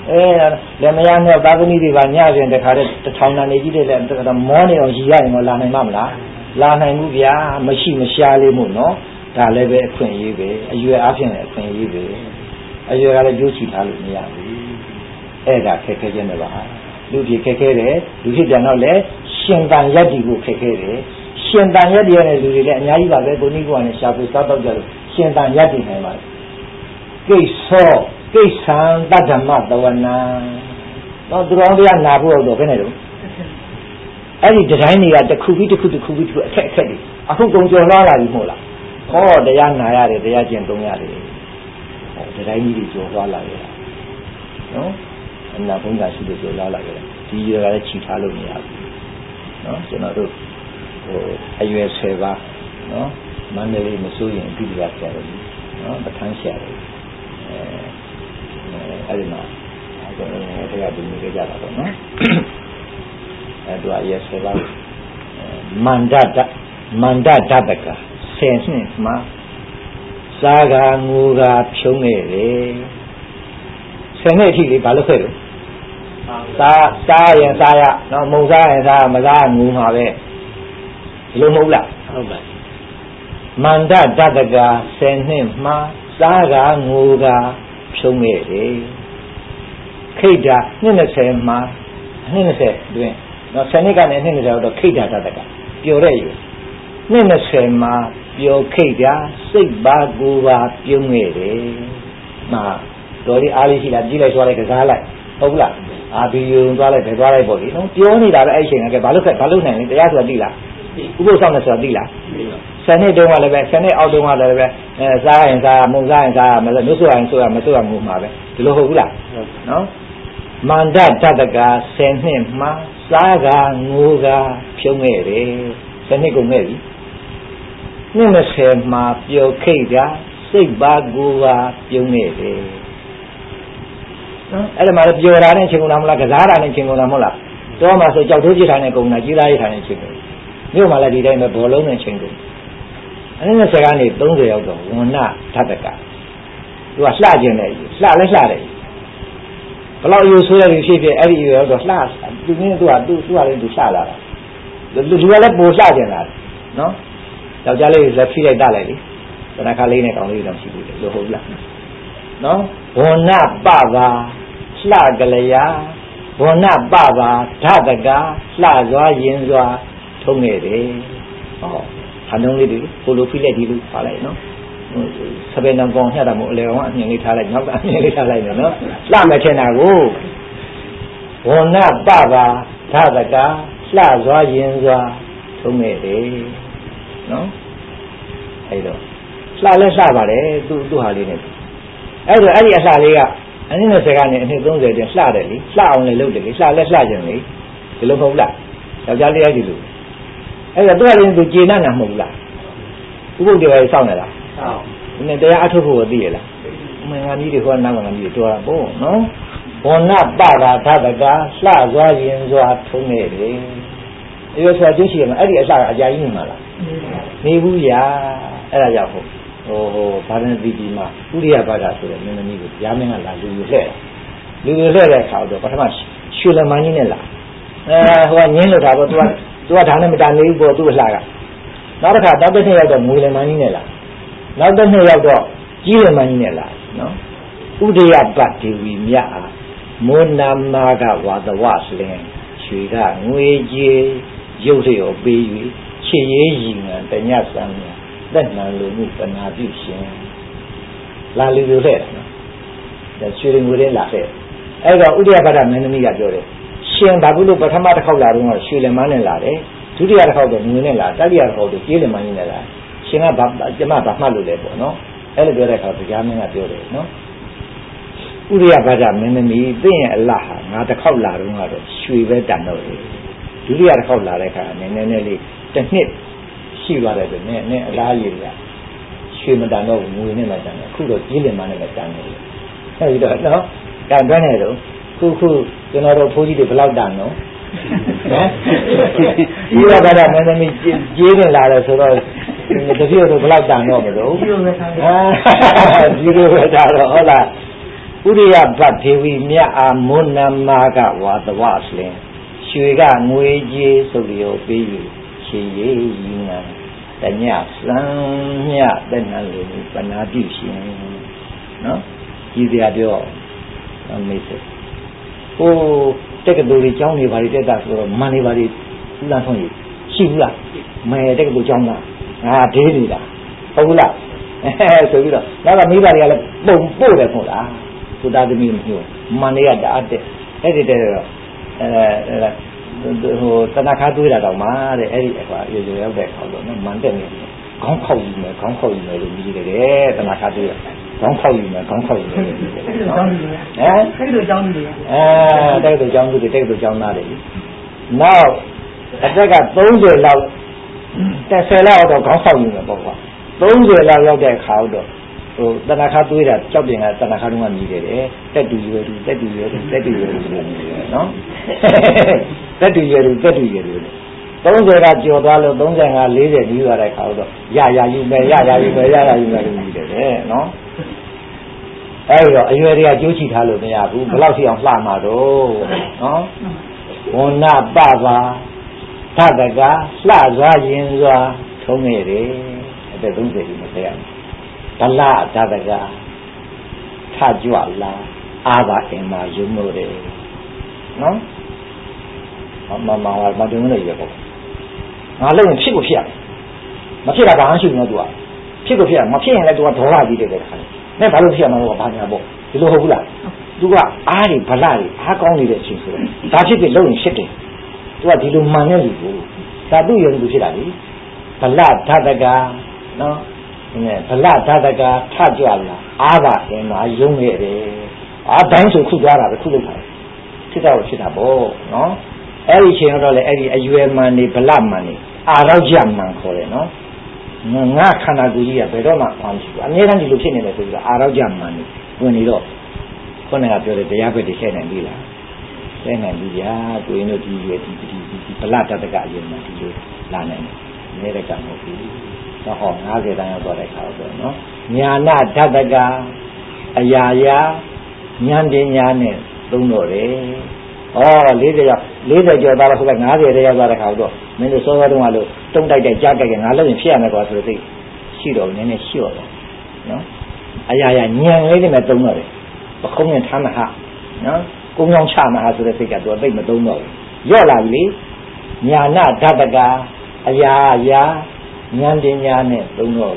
အဲလည်းမရနဲ့သာသမီတွေပါညပြင်တခါတည်းတထောင်တန်နေကြီးတဲ့လည်းမောနေအောင်ရည်ရရင်တော့လာနိုင်မှာမလားလာနိုင်ဘူးဗျာမရှိမရှားလေးမို့နော်ဒါလည်းပဲအခွင့်အရေးပဲအရွယ်အားဖြင့်လည်းအခွင့်အရေးပဲအရွယ်ကလည်းကြိုးချီထားလို့မရဘူးအဲ့ဒါခက်ခဲခြင်းတွေပါလူကြီးခက်ခဲတယ်လူဖြစ်တယ်တော့လည်းရှင်တန်ရက်ဒီကိုခက်ခဲတယ်ရှင်တန်ရက်ဒီရဲ့လူတွေလည်းအများကြီးပါပဲကိုနိကောနဲ့ရှာဖွေစားတော့ကြလို့ရှင်တန်ရက်ဒီနိုင်ပါကိသောကိသံတဓမ္မတဝနာတော့သူတော်တရားနာဖို့တော့ဘယ်နဲ့တော့အဲ့ဒီတိုင်းတွေကတစ်ခုပြီးတစ်ခုတစ်ခုပြီးတစ်ခုအခက်အခက်တွေအခုကုန်ကျော်လာလာပြီမို့လားဟောတရားနာရတယ်တရားကျင့်သုံးရတယ်ဟောဒီတိုင်းကြီးတွေကျော်သွားလာရတာနော်အနာဘုံကရှိလို့ကျော်လာလာကြတယ်ဒီရကလည်းခြိထားလို့မရဘူးနော်ကျွန်တော်တို့ဟိုအရွယ်ဆယ်ပါနော်မန္တလေးမစိုးရင်ပြည်ပြဆရာတော်ကြီးနော်ပဋ္ဌာန်းဆရာတော်အဲအဲ့ဒီမှာကျွန်တော်တရားဒီနေကြတာပေါ့နော်အဲတို့အရွယ်ဆယ်ပါမန္တတမန္တတတကဆယ်နှစ်မှာစားကငိုကဖြုံးခဲ့တယ်ဆယ်နှစ်အထိလေးဘာလို့ခဲ့လို့စားစားရင်စားရနော်မုံစားရင်စားမစားငိုမှာပဲဒီလိုမဟုတ်လားဟုတ်ပါမန္တတတကဆယ်နှစ်မှာစားကငိုကဖြုံးခဲ့တယ်ခိတ္တာနှစ်၂၀မှာနှစ်၂၀တွင်နော်ဆယ်နှစ်ကနေနှစ်၂၀တော့ခိတ္တာတတကပျော်တဲ့ယူနှစ်၂၀မှာပျော်ခိတ်တာစိတ်ပါကိုယ်ပါပြုံးခဲ့တယ်မှာတော်ဒီအားလေးရှိလားကြည့်လိုက်သွားလိုက်ကစားလိုက်ဟုတ်လားအာဘီယုံသွားလိုက်ပဲသွားလိုက်ပေါ့လေနော်ပြောနေတာပဲအဲ့ချိန်ကဘာလို့ခက်ဘာလို့နိုင်လဲတရားဆိုတာသိလားဥပုသ်ဆောင်နေဆိုတာသိလားဆယ်နှစ်တုန်းကလည်းပဲဆယ်နှစ်အောက်တုန်းကလည်းပဲအဲစားရင်စားမုံစားရင်စားမလို့ဆိုရင်ဆိုရမဆိုရမှုမှာပဲဒီလိုဟုတ်ဘူးလားနော်မန္တတတကဆယ်နှစ်မှာစားကငိုကဖြုံးခဲ့တယ်ဆယ်နှစ်ကုန်ခဲ့ပြီနှစ်၂၀မှာပျော်ခိတ်တာစိတ်ပါကိုယ်ပါပြုံးနေတယ်နော်အဲ့ဒါမှလည်းပျော်တာနဲ့ချိန်ကုန်တာမလားကစားတာနဲ့ချိန်ကုန်တာမဟုတ်လားတော့မှဆိုကြောက်ထိုးပြစ်တာနဲ့ကုန်တာကြီးသားရထားနဲ့ချိန်ကုန်မြို့မှာလည်းဒီတိုင်းပဲဘောလုံးနဲ့ချိန်ကုန်အဲ့ဒီ၂၀ကနေ၃၀ရောက်တော့ဝဏ္ဏဓတ္တကသူကလှကျင်တယ်လှလဲလှတယ်ဘလောက်ယူဆိုးရပြီဖြစ်ဖြစ်အဲ့ဒီရောက်တော့လှသူကသူကသူသူကလည်းသူလှလာတာလူကလည်းပိုလှကျင်လာတယ်နော်ယောက်ျားလေးလက်ဖိလိုက်တလိုက်လေသနခါလေးနဲ့ကောင်းလေးတောင်ရှိဘူးလေလို့ဟုတ်လားနော်ဝဏ္ဏပပါလှကလျာဝဏ္ဏပပါဓတကလှစွာရင်စွာထုံးနေတယ်ဟောဟာနှုံးလေးတွေပိုလိုဖိလိုက်ဒီလိုပါလိုက်နော်စပယ်နံကောင်ညှတာမို့အလေကောင်ကအမြင်လေးထားလိုက်နောက်ကအမြင်လေးထားလိုက်နော်လှမယ်ထင်တာကိုဝဏ္ဏပပါဓတကလှစွာရင်စွာထုံးနေတယ်နော်အဲ့တော့လှလဲလှပါတယ်သူ့သူ့ဟာလေးနဲ့အဲ့တော့အဲ့ဒီအလှလေးကအနည်း၂၀ကနေအနှစ်၃၀တင်လှတယ်လေလှအောင်လည်းလုပ်တယ်လေလှလဲလှကြတယ်လေဒီလိုမဟုတ်လားယောက်ျားလေးအဲ့ဒီလိုအဲ့တော့သူကလည်းသူကျေနပ်တာမဟုတ်လားဥပုပ်တွေပဲစောင့်နေတာဟုတ်ဒီနေ့တရားအထုတ်ဖို့သိရလားအမေငါကြီးတွေဟောနားငါကြီးတွေတော်တာပေါ့နော်ဘောနပတာဓတကလှစွာရင်စွာထုံးနေတယ်အဲ့ဒါဆိုအကျိုးရှိရမှာအဲ့ဒီအလှကအကြာကြီးနေမှာလားနေဘူးရာအဲ့ဒါကြောင့်ဟုတ်ဟိုဟိုဘာသာတိတိမှာဥရိယဘာသာဆိုတဲ့မင်းသမီးကိုရားမင်းကလာလူယူလှဲ့လူယူလှဲ့တဲ့အခါတော့ပထမရွှေလမန်းကြီးနဲ့လာအဲဟိုကငင်းလို့တာပေါ့သူကသူကဒါနဲ့မတန်နေဘူးပေါ့သူ့အလှကနောက်တစ်ခါတောက်တဲ့နှစ်ရောက်တော့ငွေလမန်းကြီးနဲ့လာနောက်တစ်နှစ်ရောက်တော့ကြီးလမန်းကြီးနဲ့လာနော်ဥဒယပတ်ဒေဝီမြတ်အားမောနာမာကဝါသဝလင်ရွှေကငွေကြီးရုပ်ရောပေး၍ချစ်ရေးရင်ငံတညဆံသက်နံလိုမှုပနာပြုရှင်လာလူလိုတဲ့နော်ဒါရွှေငွေလေးလာတဲ့အဲ့တော့ဥဒယပဒမင်းသမီးကပြောတယ်ရှင်ဘာလို့ပထမတစ်ခေါက်လာတော့ရွှေလမန်းနဲ့လာတယ်ဒုတိယတစ်ခေါက်တော့ငွေနဲ့လာတတိယတစ်ခေါက်တော့ကြေးလမန်းကြီးနဲ့လာရှင်ကဘာကျမဘာမှတ်လို့လဲပေါ့နော်အဲ့လိုပြောတဲ့အခါဗုရားမင်းကပြောတယ်နော်ဥဒယပဒမင်းသမီးသိရင်အလဟာငါတစ်ခေါက်လာတော့ကတော့ရွှေပဲတန်တော့တယ်ဒုတိယတစ်ခေါက်လာတဲ့အခါနည်းနည်းနည်းလေးတစ်နှစ်ရှိသွားတယ်ဆိုနည်းနည်းအလားရည်ကရွှေမတန်တော့ငွေနဲ့မှတန်တယ်အခုတော့ကြေးလင်မနဲ့လည်းတန်တယ်အဲဒီတော့နော်ကံတွန်းနေတော့ခုခုကျွန်တော်တို့ဖိုးကြီးတွေဘယ်လောက်တန်တော့ဟမ်ဒီရကတာမင်းသမီးကြေးတင်လာတယ်ဆိုတော့တပြည့်တော့ဘယ်လောက်တန်တော့မလို့ဒီလိုပဲထားတော့ဒီလိုပဲထားတော့ဟုတ်လား Uriya Bhadevi Mya Amuna Maga Wadavasling, Shuiga Nguiji Sogio Biyu, Shiye Yina, Tanya Sanya, Benali, Banadishin. No? Gidiadio, amazing. Oh, take a dory Johnny Varita, money Vari, Latoni, Shivla, may take the Jonna, ah, Delida, Ola, so you know, never me Varia, boom, boom, so that means you, money at the art, editor, Tanakadu, Mare, Erica, you have that, Monday, Concord, Concord, Tanakadu. Don't call you, man. Don't call you. Eh? Take the John. Eh, take the John to take the John. Now, I think I told you now. That's a lot of confusing about what. Told you now that how do. So, then I have to do that. Chopping at Tanakaru and needed. Eh? That do you do, that do you do, that do you do. No? That do you do, that do you do. Don't say that you're dollar, don't say I leave it, you are like how do. Yeah, yeah, you may, yeah, yeah, you may, yeah, yeah, you may need it. Eh? No? Eh, you are a duty hello, me up, Blousy on Flamado, no? Ona Baba, Tadaga, Slaza, Yinza, Tomere, the Dunze in the Fair. Tala, Tadaga, Tajuala, Ava Emma, you know it. No? Mamma, Madonna, you go. I live in Chicopia. Machida Banshi, no do. Chicopia, Machine, let what Tora did it. Never look here, no Banabo. The Lohula. Do what? Ari, Palari, how only the children. That's it, the low in city. What do you manage to do? Sadu Yungushiradi. Pala, Tadaga, no? Pala, Tadaga, Tajuala, Ava, and my young lady. Our banks will cook out of the Kulu. Sit out, sit up, no? Every channel, every U M money, Pala money. Arajam man call it, no? Not Kanaguya, Bedoma, I never did look in it with Arajam money when you look. When I have the diabetes and Villa. Then I do ya, do you know the Palata the Guardian, Lanan, America, the home, I'll get down about a house, no? Nyana, Tadaga, Ayaya, Nyandin Yane, don't know, eh? Oh, later, later, you're about to have another day about a house. When the solar don't like the jacket and I live in Fiana got to the Shido and a sure. No? Ayaya, Nyan lady Madonna. But come in Tamaha. No? Come on, Chama has to the figure to a big Madonna. You're lovely. Nyana, Dadaga, Ayaya, Nyandin Yane, don't know.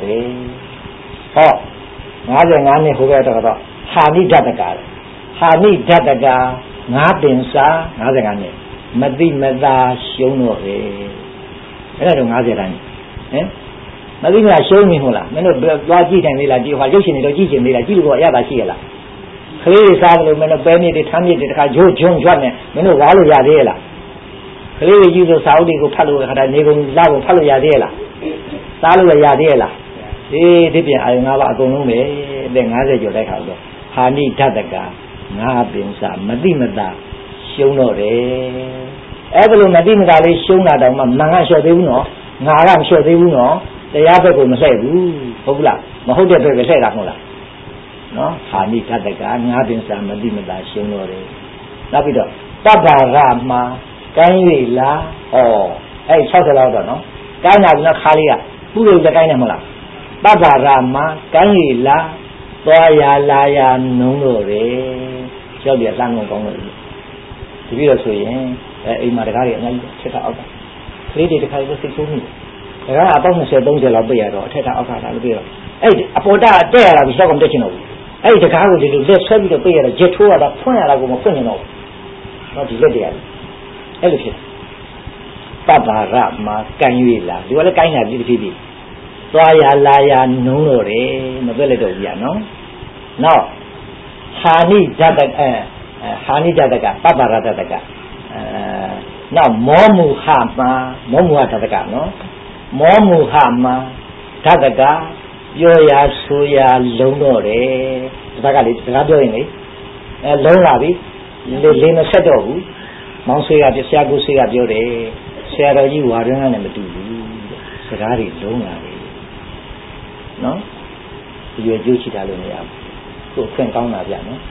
Oh, Naza Nani who got about Hani Dadaga. Hani Dadaga. Ngapinsa, ngazagane. Madi mada shono eh. Ela do ngazagane. Eh? Madi mada show me hola. Meno lo ji tan ni la ji hwa ရုပ်ရှင်တွေတော့ကြည့်ချင်နေလားကြည့်လို့ရတာရှိရလားခလေးတွေစားလို့မင်းတို့ပဲနေတွေထမ်းမြစ်တွေတခါဂျိုးဂျုံကြွတ်နေမင်းတို့ဝါလို့ရသေးရဲ့လားခလေးတွေကြည့်လို့စာအုပ်တွေကိုဖတ်လို့ခါတာနေကုန်လာကိုဖတ်လို့ရသေးရဲ့လားစားလို့ရသေးရဲ့လားဒီဒီပြင်အာယုံ၅ပါးအကုန်လုံးပဲတဲ့၅၀ကျော်တိုက်ခါတော့ဟာနိဓတ္တကငါပင်စာမတိမတာရှုံးတော့တယ်အဲ့ဒါလိုမတိမတာလေးရှုံးတာတောင်မှမငါလျှော့သေးဘူးနော်ငါကမလျှော့သေးဘူးနော်တရားဘက်ကိုမလှည့်ဘူးဟုတ်လားမဟုတ်တဲ့ဘက်ပဲလှည့်တာမဟုတ်လားနော်ဟာနိဓတ္တကငါပင်စာမတိမတာရှုံးတော့တယ်နောက်ပြီးတော့တပ္ပါရမှာကိုင်း၍လားဩအဲ့၆၀လောက်တော့နော်ကိုင်းတာကခါလေးကပုရိသကိုင်းနေမလားတပ္ပါရမှာကိုင်း၍လားသွားရလာရနုံတော့တယ်ကြောက်ပြလှမ်းကုန်ကောင်းလို့ဒီပြီးတော့ဆိုရင်အဲအိမ်မှာတကားတွေအများကြီးချက်ထားအောက်ကကလေးတွေတခါလေးစိတ်ဆိုးမိတယ်တကားအပေါင်း၂၀ ၃၀လောက်ပြရတော့အထက်ထားအောက်ကလာလို့ပြီးတော့အဲ့အပေါ်တာတက်ရတာပြီးတော့တက်ချင်တော့ဘူးအဲ့တကားကိုဒီလိုလက်ဆွဲပြီးတော့ပြရတော့ဂျက်ထိုးရတာဖွင့်ရတာကိုမဖွင့်ရင်တော့တော့ဒီလက်တွေရတယ်အဲ့လိုဖြစ်ပပ္ပါရမှာကန်၍လာဒီကလည်းကိုင်းတာပြီးတစ်ပြီးသွားရလာရနုံတော့တယ်မပြည့်လက်တော့ဘူးရနော်နောက်ဟာနိဓတ္တကဟာနိဓတ္တကပပ္ပါရဓတ္တကအဲနောက်မောမူဟမှာမောမူဟဓတ္တကနော်မောမူဟမှာဓတ္တကပြောရဆိုရလုံးတော့တယ်ဒါကလေစကားပြောရင်လေအဲလုံးလာပြီလေလေမဆက်တော့ဘူးမောင်ဆွေကဆရာကိုဆွေကပြောတယ်ဆရာတော်ကြီးဝါရင်းကလည်းမတူဘူးစကားတွေလုံးလာတယ်နော်ဒီရွယ်ကျိုးချတာလို့မရဘူးကိုယ်ခွင့်ကောင်းတာဗျနော်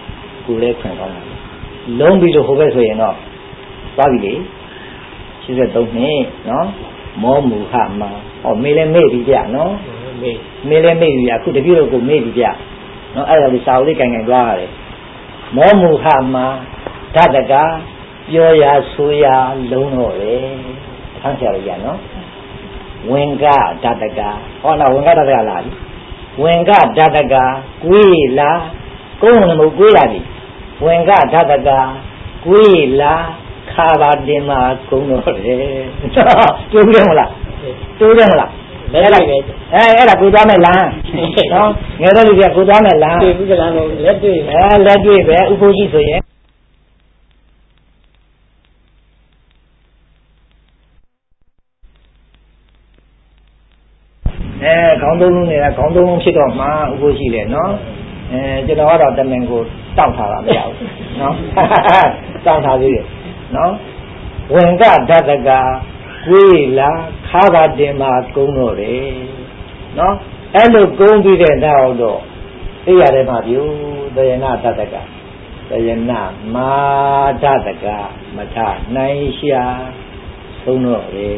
ကိုယ်လည်းခွင့်ကောင်းတယ်လုံးပြီးလို့ဟိုဘက်ဆိုရင်တော့သွားပြီလေရှစ်သုံးနှစ်နော်မောမူဟမှာဟောမေးလဲမေးပြီကြနော်မေးမေးလဲမေးပြီအခုတပြည့်တော့ကိုမေးပြီကြနော်အဲ့ဒါလေးစာအုပ်လေးကင်ကင်သွားရတယ်မောမူဟမှာဓာတကပြောရဆိုရလုံးတော့လေဖမ်းဆရာကြီးရနော်ဝင်ကဓာတကဟောတော့ဝင်ကဓာတကလားဝင်ကဓာတကကွေးလားကုန်းလုံးမကွေးလာပြီဝင်ကဓာတကကွေးလားခါပါတင်မှာကုန်းတော့လေတူတယ်မလားတူတယ်မလားလဲလိုက်ပဲအဲအဲ့ဒါကိုသွားမယ်လားနော်ငယ်တဲ့လူကကိုသွားမယ်လားတွေ့ဘူးကလားလက်တွေ့အဲလက်တွေ့ပဲဥပုရှိဆိုရင်အဲခေါင်းသုံးလုံးနေတာခေါင်းသုံးလုံးဖြစ်တော့မှဥပုရှိတယ်နော်အဲကျွန်တော်ကတော့တမင်ကိုတောက်ထားတာမရဘူးနော်တောက်ထားသေးတယ်နော်ဝင်ကဓာတကကွေးလားခါပါတင်မှာကုန်းတော့တယ်နော်အဲ့လိုကုန်းပြီးတဲ့နောက်တော့သိရတယ်မှာပြုသယနာဓာတကသယနာမာဓာတကမထနိုင်ရှာသုံးတော့တယ်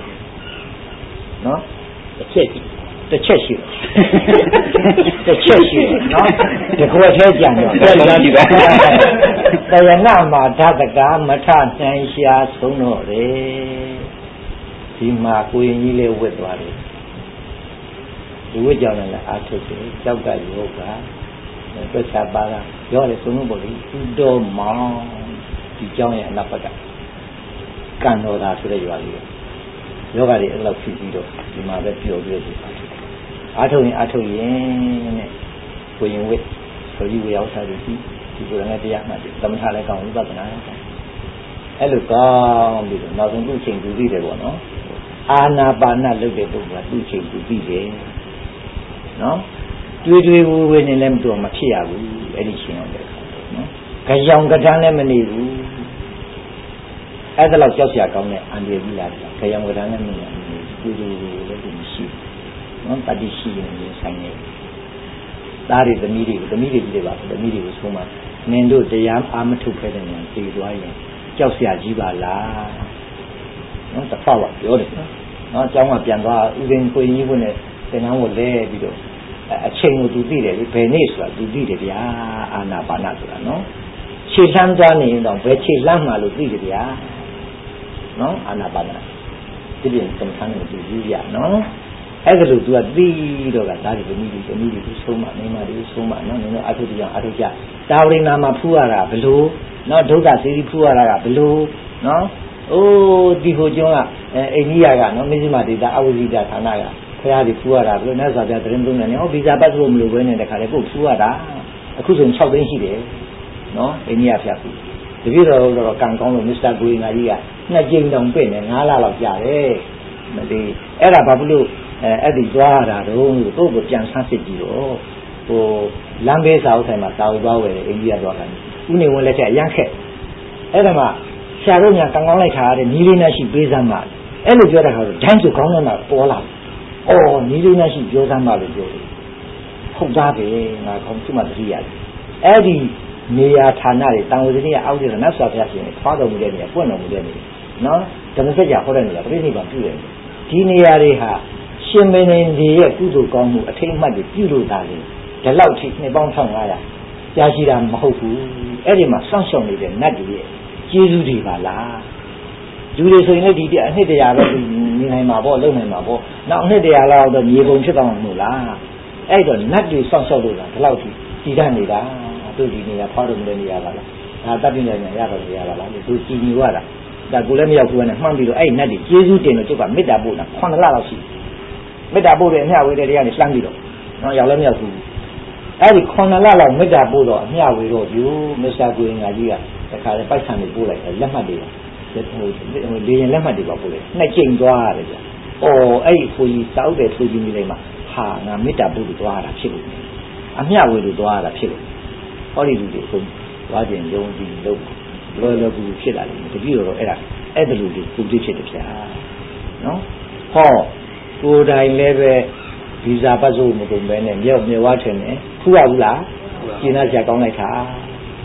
နော်တစ်ချက်တစ်ချက်ရှိတစ်ချက်ရှိနော်ဒီခွက်ထဲကြံတော့ပြန်ကြည့်ပါသယနာမာဓာတကမထနိုင်ရှာသုံးတော့တယ်ဒီမှာကိုရင်ကြီးလေးဝတ်သွားတယ်ဒီဝတ်ကြောင့်လည်းအာထုတ်တယ်ကြောက်ကယောဂတွက်ချပါတာပြောတယ်သုံးလို့ပေါ့လေသူတော်မောင်ဒီကြောင့်ရဲ့အနာပတ်ကကံတော်သာဆိုတဲ့ရွာလေးယောဂတွေအဲ့လောက်ဖြစ်ပြီးတော့ဒီမှာပဲပျော်ပြီးတော့အာထုတ်ရင်အာထုတ်ရင်နဲ့ကိုရင်ဝတ်ဆိုကြီးဝေရောက်စားတယ်ဒီဒီကိုယ်လည်းတရားမှတ်တယ်သမထလည်းကောင်းဝိပဿနာလည်းကောင်းအဲ့လိုကောင်းပြီးတော့နောက်ဆုံးသူ့ချိန်သူသိတယ်ပေါ့နော်အာနာပါနလုပ်တဲ့ပုဂ္ဂိုလ်ကသူ့ချိန်သူသိတယ်နော်တွေးတွေးဝေးဝေးနေလည်းမတော်မဖြစ်ရဘူးအဲ့ဒီချိန်အောင်တဲ့အခါနော်ကြောင်ကတန်းလည်းမနေဘူးအဲ့ဒါလောက်ကြောက်စရာကောင်းတဲ့အန္တရာယ်ကြီးလားကြောင်ကတန်းလည်းမနေဘူးတွေးတွေးလည်းသူမရှိဘူးနော်တတိရှိရင်လည်းဆိုင်နေသားတွေသမီးတွေသမီးတွေကြီးတွေပါသမီးတွေကိုဆုံးမနင်တို့တရားအာမထုတ်ခဲ့တဲ့ဉာဏ်သိသွားရင်ကြောက်စရာကြီးပါလားနော်တစ်ဖက်ကပြောတယ်နော်အเจ้าကပြန်သွားဥစဉ်ကိုရင်ကြီးဝင်နဲ့သင်္ကန်းကိုလဲပြီးတော့အချိန်ကိုသူသိတယ်လေဘယ်နေ့ဆိုတာသူသိတယ်ဗျာအာနာပါနဆိုတာနော်ခြေလှမ်းသွားနေရင်တော့ဘယ်ခြေလှမ်းမှလို့သိတယ်ဗျာနော်အာနာပါနဒီပြင်သင်္ကန်းကိုသူသိရနော်အဲ့ဒါလို့သူကသိတော့ကဒါတွေသမီးတွေသမီးတွေဆုံးမမိန်းမတွေဆုံးမနော်နင်တို့အထုတ္တကြောင့်အထုကြတာဝရိနာမှာဖူးရတာဘလို့နော်ဒုက္ခစေတီဖူးရတာကဘလို့နော်အိုးဒီဟိုကျောင်းကအိန္ဒိယကနော်မဇ္ဈိမဒေတာအဝိဇ္ဇာဌာနကခရီးတွေဖူးရတာဘလို့နဲ့ဆိုပြသတင်းသုံးတယ်နော်ဗီဇာပတ်ဖို့မလိုဘဲနဲ့တခါလေကိုဖူးရတာအခုဆိုရင်၆သိန်းရှိတယ်နော်အိန္ဒိယဖြတ်ဘူးတပြည့်တော်တော့ကံကောင်းလို့မစ္စတာဂိုင်နာကြီးကနှစ်ကြိမ်တောင်ပြည့်နေ၅လလောက်ကြာတယ်မလေးအဲ့ဒါဘာဖြစ်လို့အဲအဲ့ဒီသွားရတာတော့ကိုယ့်ကိုပြန်ဆန်းစစ်ကြည့်တော့ဟိုလမ်းဘေးစာအုပ်ဆိုင်မှာစာအုပ်သွားဝယ်တယ်အိန္ဒိယသွားတယ်ဥနေဝင်လက်ထက်အရန်ခက်အဲ့ဒါမှဆရာတို့ညာကံကောင်းလိုက်ခါရတဲ့နီးလေးနဲ့ရှိပေးစမ်းပါအဲ့လိုပြောတဲ့ခါတော့ဒန်းစုခေါင်းထဲမှာပေါ်လာအော်နီးလေးနဲ့ရှိပြောစမ်းပါလို့ပြောတယ်ဟုတ်သားပဲငါခေါင်းသူ့မှာသတိရတယ်အဲ့ဒီနေရာဌာနတွေတန်ဝစီရအောက်ကျတော့နတ်စွာဘုရားရှင်ဖွားတော်မူတဲ့နေရာပွင့်တော်မူတဲ့နေရာနော်ဓမ္မစကြာဟောတဲ့နေရာပြိဋိဘံပြုတယ်ဒီနေရာတွေဟာရှင်မင်းကြီးရဲ့ကုသိုလ်ကောင်းမှုအထိတ်အမှတ်တွေပြုလို့တာလေဒီလောက်ထိနှစ်ပေါင်း၁၅ရာကြာရှိတာမဟုတ်ဘူးအဲ့ဒီမှာစောင့်ရှောက်နေတဲ့နတ်တွေရဲ့ကျေးဇူးတွေပါလားလူတွေဆိုရင်လည်းဒီအနှစ်တရာပဲနေနိုင်မှာပေါ့လုံနိုင်မှာပေါ့နောက်အနှစ်တရာလောက်တော့မြေပုံဖြစ်သွားမှာမဟုတ်လားအဲ့တော့နတ်တွေစောင့်ရှောက်လို့တာဒီလောက်ထိတည်တတ်နေတာတို့ဒီနေရာဖွားလို့မလဲနေရပါလားဒါတပ်ပြနေရတော့နေရပါလားသူကြည်ညိုရတာဒါကိုလည်းမရောက်ဘူးနဲ့မှန်းပြီးတော့အဲ့နတ်တွေကျေးဇူးတင်လို့ကျုပ်ကမေတ္တာပို့တာခုနှစ်လလောက်ရှိမေတ္တာပို့တယ်အမျှဝေတဲ့တရားနဲ့လှမ်းပြီးတော့နော်ရောက်လည်းမရောက်ဘူးအဲ့ဒီခုနှစ်လလောက်မေတ္တာပို့တော့အမျှဝေတော့ယူမစ္စတာကိုရင်ငါကြီးကတခါလေပိုက်ဆံတွေပို့လိုက်တယ်လက်မှတ်တွေဟိုလေရင်လက်မှတ်တွေပါပို့လိုက်နှစ်ကြိမ်သွားရတယ်ကြာအော်အဲ့ဒီကိုကြီးစောက်တယ်ဆိုကြည့်မိလိုက်မှဟာငါမေတ္တာပို့လို့သွားတာဖြစ်လို့အမျှဝေလို့သွားတာဖြစ်လို့ဟောဒီလူတွေအခုသွားခြင်းယုံကြည်လို့လောလောကူဖြစ်လာတယ်တတိယတော့အဲ့ဒါအဲ့ဒါလူတွေပူတိဖြစ်တယ်ဗျာနော်ဟောကိုယ်တိုင်လည်းပဲဗီဇာပတ်စုံမကုန်ပဲနဲ့မြောက်မြေဝါထင်တယ်ဖူးရဘူးလားကျင်းသားကြကောင်းလိုက်တာ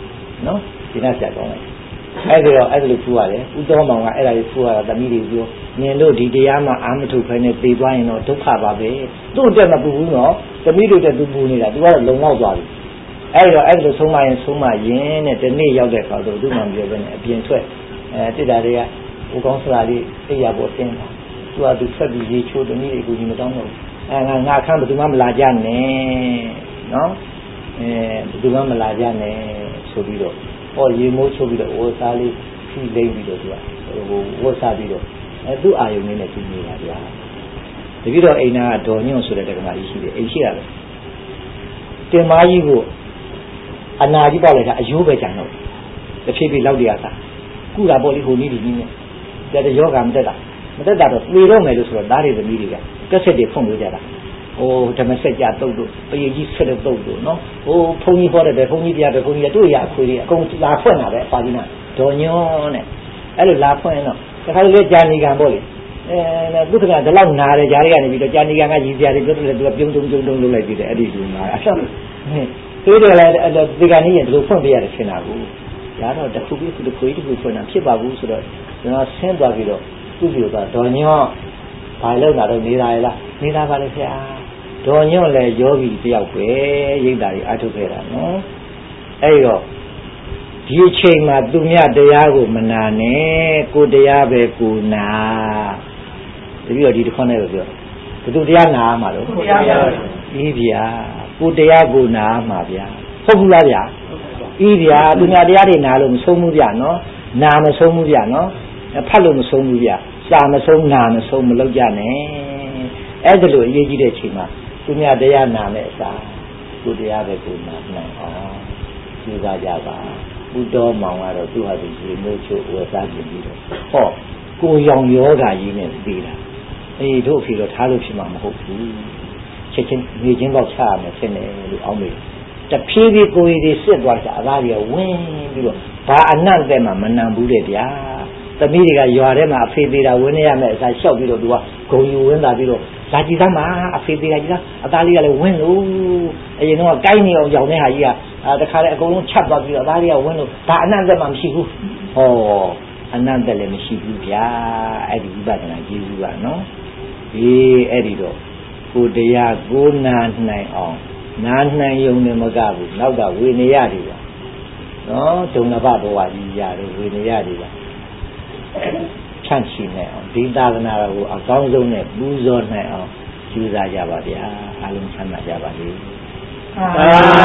နော်ဒီနေ့ဆက်ကောင်းလိုက်အဲ့ဒါတော့အဲ့ဒါလို့ဖူးရတယ်ဥတော်မောင်ကအဲ့ဒါလေးဖူးရတာတမီးတွေပြောနင်တို့ဒီတရားမှာအာမထုတ်ခိုင်းနေပြေးသွားရင်တော့ဒုက္ခပါပဲသူ့အတွက်မပူဘူးနော်တမီးတို့တက်သူပူနေတာသူကတော့လုံလောက်သွားပြီအဲ့တော့အဲ့ဒါလို့ဆုံးမရင်ဆုံးမရင်တဲ့ဒီနေ့ရောက်တဲ့အခါတော့သူ့မှမပြောဘဲနဲ့အပြင်ထွက်အဲတိတာတွေကဟိုကောင်းစရာလေးအိယာပေါ်တင်းတာသူကသူဆက်ပြီးရေချိုးတမီးတွေကိုကြီးမတောင်းတော့အဲငါငါအခန်းဘယ်သူမှမလာကြနဲ့နော်အဲဘယ်သူမှမလာကြနဲ့ဆိုပြီးတော့ဟောရေမိုးချုပ်ပြီးတော့ဝတ်စားလေးဖြီးလိမ့်ပြီးတော့သူကဟိုဝတ်စားပြီးတော့အဲသူ့အာယုန်လေးနဲ့ပြီးနေတာဗျာတပြီးတော့အိမ်နာကဒေါ်ညွန့်ဆိုတဲ့တက္ကမကြီးရှိတယ်အိမ်ရှိရတယ်တင်မကြီးကိုအနာကြီးပေါက်လိုက်တာအယိုးပဲကြံတော့တဖြည်းဖြည်းလောက်တရစားကုတာပေါ့လေဟိုနည်းဒီနည်းနဲ့တဲ့ယောဂမတက်တာမတက်တာတော့သေတော့မယ်လို့ဆိုတော့ဓာတ်တွေသမီးတွေကကက်ဆက်တွေဖွင့်လို့ကြတာဟိုဓမ္မစက်ကြတုတ်တို့ပရိကြီးဆက်တုတ်တို့နော်ဟိုဘုန်းကြီးဟောတဲ့ဘုန်းကြီးပြတဲ့ဘုန်းကြီးတို့ရအခွေတွေအကုန်လာဖွင့်တာပဲပါဠိနာဒေါ်ညွန်းနဲ့အဲ့လိုလာဖွင့်တော့တခါလေကြာနေကံပေါ့လေအဲဒုက္ခကဒီလောက်နာတယ်ဂျားတွေကနေပြီးတော့ကြာနေကံကရည်စရာတွေပြောတယ်သူကပြုံးတုံးပြုံးတုံးလုပ်လိုက်ပြီးတယ်အဲ့ဒီလိုနာအဆောက်သေးတယ်လေဒီကနေ့ရင်ဒီလိုဖွင့်ပြရတယ်ထင်တာကိုဒါတော့တစ်ခုပြီးတစ်ခုတစ်ခုဖွင့်တာဖြစ်ပါဘူးဆိုတော့ကျွန်တော်ဆင်းသွားပြီးတော့သူ့ပြောတာဒေါ်ညွန်းဘာလို့လာတော့နေတာလားနေတာပါလေဆရာဒေါ်ညွန့်လည်းယောဂီတယောက်ပဲရိတ်တာကြီးအထုတ်ခဲ့တာနော်အဲ့တော့ဒီအချိန်မှာသူမြတ်တရားကိုမနာနဲ့ကိုတရားပဲကိုနာတပည့်တော်ဒီတစ်ခွန်းနဲ့ပြောဘသူတရားနာမှာလို့ကိုတရားပါဤဗျာကိုတရားကိုနာမှာဗျာဟုတ်ဘူးလားဗျာဤဗျာသူမြတ်တရားတွေနာလို့မဆုံးဘူးဗျာနော်နာမဆုံးဘူးဗျာနော်ဖတ်လို့မဆုံးဘူးဗျာစာမဆုံးနာမဆုံးမလောက်ကြနဲ့အဲ့ဒါလို့အရေးကြီးတဲ့အချိန်မှာသူများတရားနာမဲ့အစားကိုတရားပဲကိုနာနိုင်အောင်ကြိုးစားကြပါဘုဒ္ဓမောင်ကတော့သူ့ဟာသူဒီမျိုးချို့ဝယ်စားပြင်ပြီးတော့ဟောကိုရောင်ယောဂါကြီးနဲ့ပြီးတာအေးတို့ဖြစ်တော့ထားလို့ဖြစ်မှာမဟုတ်ဘူးချက်ချင်းနေချင်းပေါက်ချရမယ်ဖြစ်နေလို့အောင်းမေတဖြည်းဖြည်းကိုယ်ကြီးစစ်သွားတာအသားကြီးဝင်းပြီးတော့ဘာအနတ်တဲ့မှာမနံဘူးတဲ့ဗျာသမီးတွေကရွာထဲမှာအဖေသေးတာဝင်းနေရမယ်အစားလျှောက်ပြီးတော့သူကဂုံယူဝင်းလာပြီးတော့လာကြည့်သားမှာအဖေသေးတာကြီးလားအသားလေးကလည်းဝင်းလို့အရင်တော့ကိုင်းနေအောင်ကြောင်တဲ့ဟာကြီးကအဲတခါလေအကုန်လုံးချက်သွားပြီးတော့အသားလေးကဝင်းလို့ဒါအနတ်သက်မှမရှိဘူးဟောအနတ်သက်လည်းမရှိဘူးဗျာအဲ့ဒီဝိပဿနာကျေးဇူးကနော်ဒီအဲ့ဒီတော့ကိုတရားကိုနာနိုင်အောင်နာနိုင်ုံနဲ့မကဘူးနောက်ကဝေနေရတွေပါနော်ဒုံနဘဘဝကြီးရတယ်ဝေနေရတွေပါဖြန့်ချီနိုင်အောင်ဒီသာသနာတော်ကိုအကောင်းဆုံးနဲ့ပူဇော်နိုင်အောင်ကြိုးစားကြပါဗျာအားလုံးချမ်းသာကြပါစေ